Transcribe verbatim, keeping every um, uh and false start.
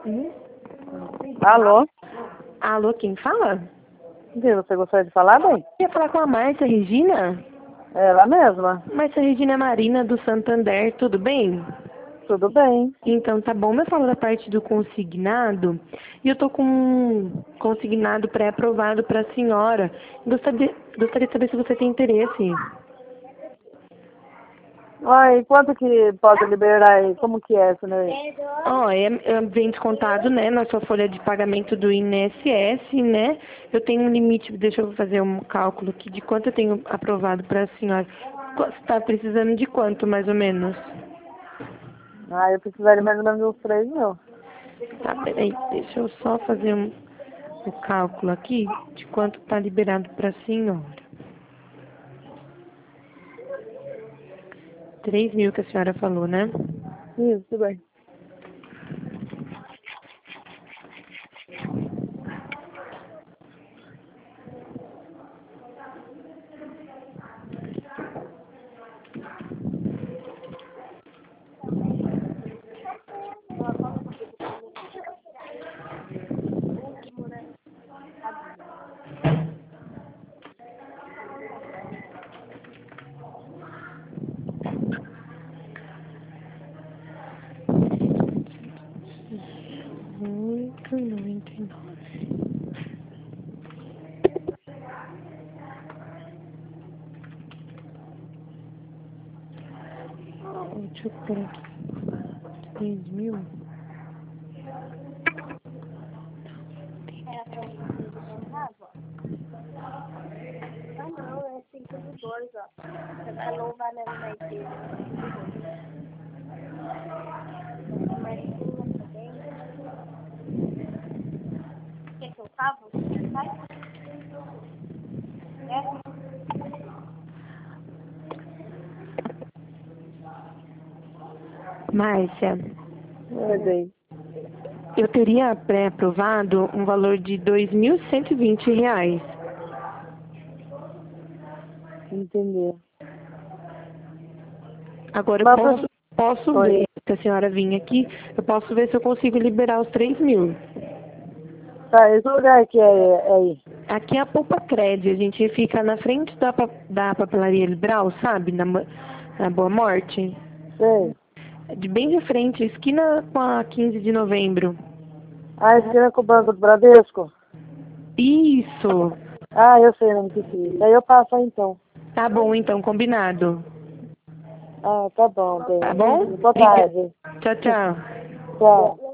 Uhum. Alô? Alô, quem fala? Sim, você gostaria de falar, bem? Eu ia falar com a Márcia Regina? Ela mesma. Márcia Regina Marina, do Santander, tudo bem? Tudo bem. Então, tá bom. Eu falo da parte do consignado e eu tô com um consignado pré-aprovado para a senhora. Gostaria, gostaria de saber se você tem interesse. Ai, quanto que pode liberar aí? Como que é isso, né? Ó, é, é, vem descontado, né, na sua folha de pagamento do I N S S, né? Eu tenho um limite, deixa eu fazer um cálculo aqui de quanto eu tenho aprovado para a senhora. Qu- Você está precisando de quanto, mais ou menos? Ah, eu precisaria mais ou menos uns três mil. Tá, peraí, deixa eu só fazer um, um cálculo aqui de quanto está liberado para a senhora. Três mil que a senhora falou, né? Isso, tudo bem. Oito, noventa e nove. Deixa eu pôr aqui. Três mil. É pra você do contrato, ó. Ah, não, é cinco do dois, ó. Você falou o valor mais dele, é cinco do dois. É Marcinha também. Quer que eu falo? Você faz? É? Márcia, Pois é. eu teria pré-aprovado um valor de dois mil cento e vinte reais. Entendi. Agora eu Mas posso, você... posso Oi. ver, se a senhora vir aqui, eu posso ver se eu consigo liberar os três mil. Tá, esse lugar que é, é aí? Aqui é a Poupa Cred, a gente fica na frente da, pa- da papelaria Liberal, sabe? Na, Mo- na Boa Morte. Sei. De bem de frente, esquina com a quinze de novembro. Ah, esquina com o Banco do Bradesco? Isso! Ah, eu sei onde que fica. Aí eu passo aí, então. Tá bom, então, combinado. Ah, tá bom, Tá bem. bom? Boa Obrigada. tarde. Tchau, tchau. Tchau.